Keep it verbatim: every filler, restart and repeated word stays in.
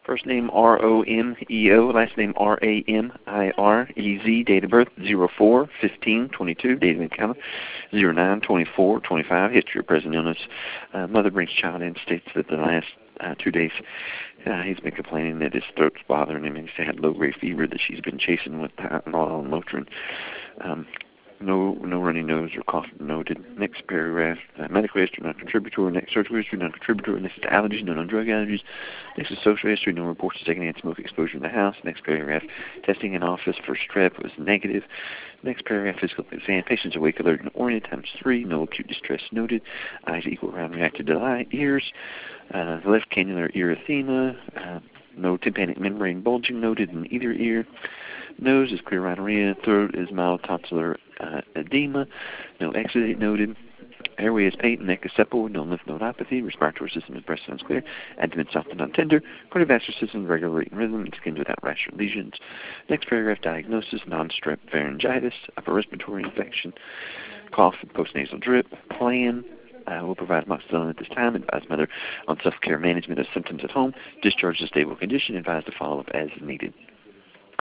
First name R O M E O, last name R A M I R E Z, date of birth zero four fifteen twenty-two, date of encounter zero nine twenty-four twenty-five, history of present illness. Uh, mother brings child in, states that the last uh, two days uh, he's been complaining that his throat's bothering him. He's had low-grade fever that she's been chasing with Tylenol and Motrin. Um, No no runny nose or cough noted. Next paragraph, uh, medical history, non-contributory. Next surgical history, non-contributory. Next is allergies, no non-drug allergies. Next is social history, no reports of secondhand smoke exposure in the house. Next paragraph, testing in office for strep was negative. Next paragraph, physical exam. Patient's awake, alert, and oriented, times three. No acute distress noted. Eyes equal round reacted to light. Ears, uh, left cannular erythema. Uh, no tympanic membrane bulging noted in either ear. Nose is clear rhinorrhea. Throat is mild tonsillar uh, edema. No exudate noted. Airway is patent. Neck is supple. No lymph nodopathy. Respiratory system is breast sounds clear. Abdomen soft and non-tender. Cardiovascular system is regular rate and rhythm. And skin without rash or lesions. Next paragraph, diagnosis, non-strep pharyngitis, upper respiratory infection, cough, and postnasal drip. Plan. Uh, we'll provide amoxicillin at this time. Advise mother on self-care management of symptoms at home. Discharge to stable condition. Advise to follow up as needed.